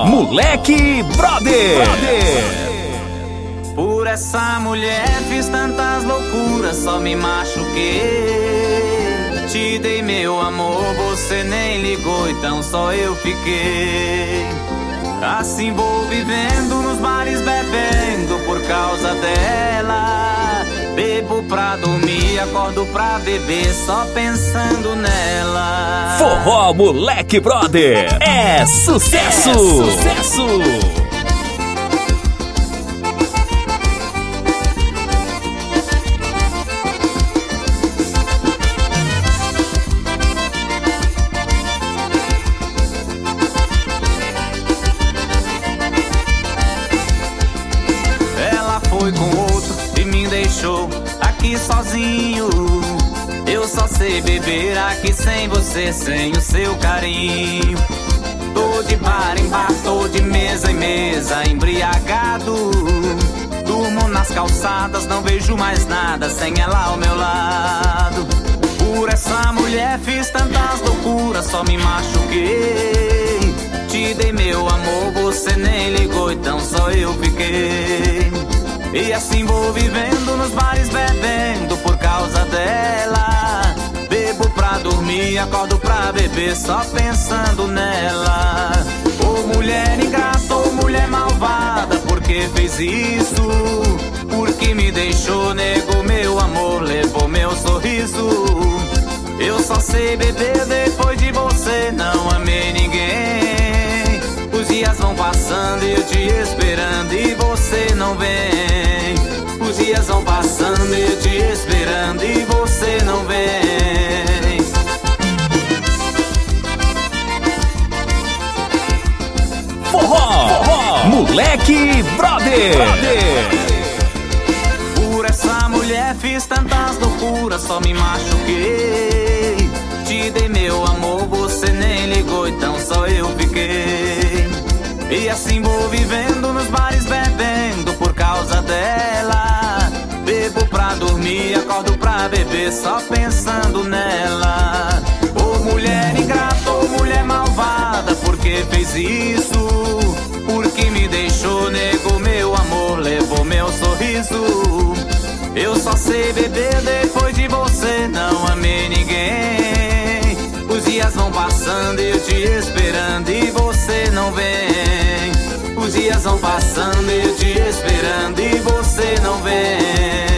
Moleque Brother. Por essa mulher fiz tantas loucuras, só me machuquei. Te dei meu amor, você nem ligou, então só eu fiquei. Assim vou vivendo nos bares bebendo por causa dela. Bebo pra dormir, acordo pra beber, só pensando nela. Forró Moleque Brother é sucesso! Sucesso! Foi com outro e me deixou aqui sozinho. Eu só sei beber aqui sem você, sem o seu carinho. Tô de bar em bar, tô de mesa em mesa, embriagado. Durmo nas calçadas, não vejo mais nada sem ela ao meu lado. Por essa mulher fiz tantas loucuras, só me machuquei. Te dei meu amor, você nem ligou, então só eu fiquei. E assim vou vivendo nos bares bebendo por causa dela. Bebo pra dormir, acordo pra beber, só pensando nela. Ô mulher ingrata, ô mulher malvada, por que fez isso? Porque me deixou, negou meu amor, levou meu sorriso. Eu só sei beber depois de você, não amei ninguém. Os dias vão passando e eu te esperando e você não vem. Os dias vão passando e eu te esperando e você não vem. Forró Moleque Brother. Por essa mulher fiz tantas loucuras, só me machuquei. Te dei meu amor, você nem ligou, então só eu fiquei. E assim vou vivendo nos bares bebendo por causa dela. Bebo pra dormir, acordo pra beber, só pensando nela. Ô mulher ingrata, ô mulher malvada, por que fez isso? Porque me deixou, negou meu amor, levou meu sorriso. Eu só sei beber depois de você, não amei ninguém. Os dias vão passando e eu te esperando e você não vem. Os dias vão passando e eu te esperando e você não vem.